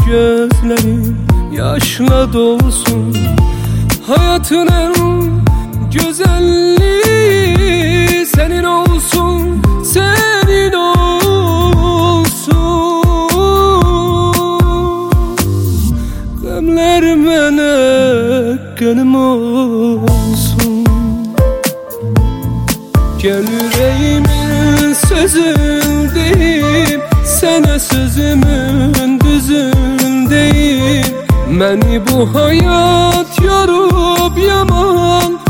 gözlerim yaşla dolsun. Hayatın en güzelliği senin olsun, senin olsun. Gamler mene gönlüm olsun. Gel yüreğimin sözündeyim, sana sözümün düzündeyim. Məni bu hayat yorup yaman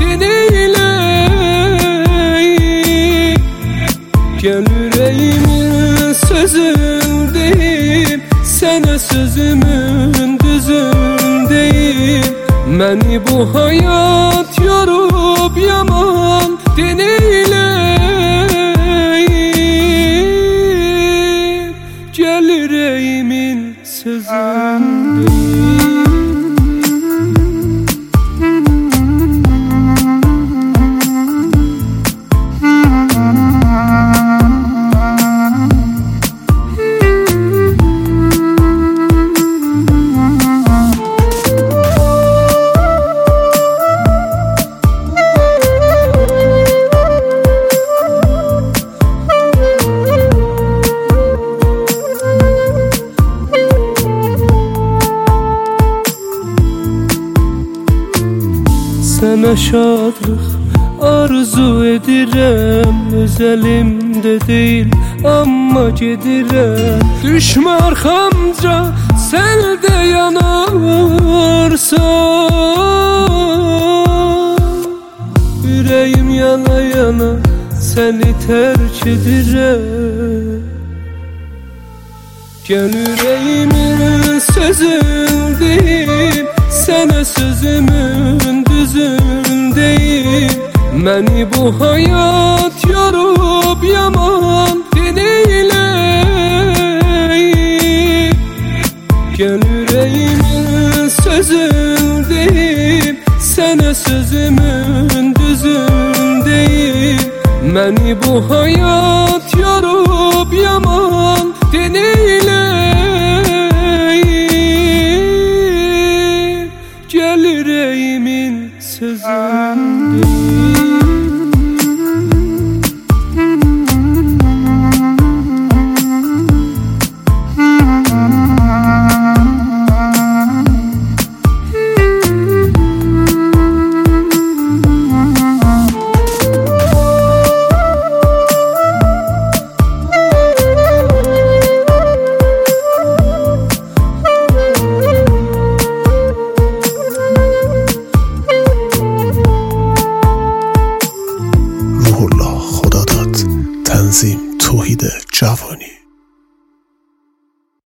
dinleyin. Gel yüreğimin sözündeyim, sana sözümün düzündeyim. Məni bu hayat yorup yaman dinleyin. Gel yüreğimin sözündeyim. Sənə şadlıq arzu edirəm, öz əlimdə deyil, amma gedirəm. Düşmə arxamca, sən də yanarsan. Ürəyim yana yana, səni tərk edirəm. Gel yüreğimin sözündeyim, sana sözümün düzündeyim. Məni bu hayat yorup yaman dinleyin. Gel yüreğimin sözündeyim, sana sözümün düzündeyim. Məni bu hayat yorup yaman dinleyin. Gel yüreğimin sözündeyim. Ruhullah Khodadad Tanzim Tohid Javani.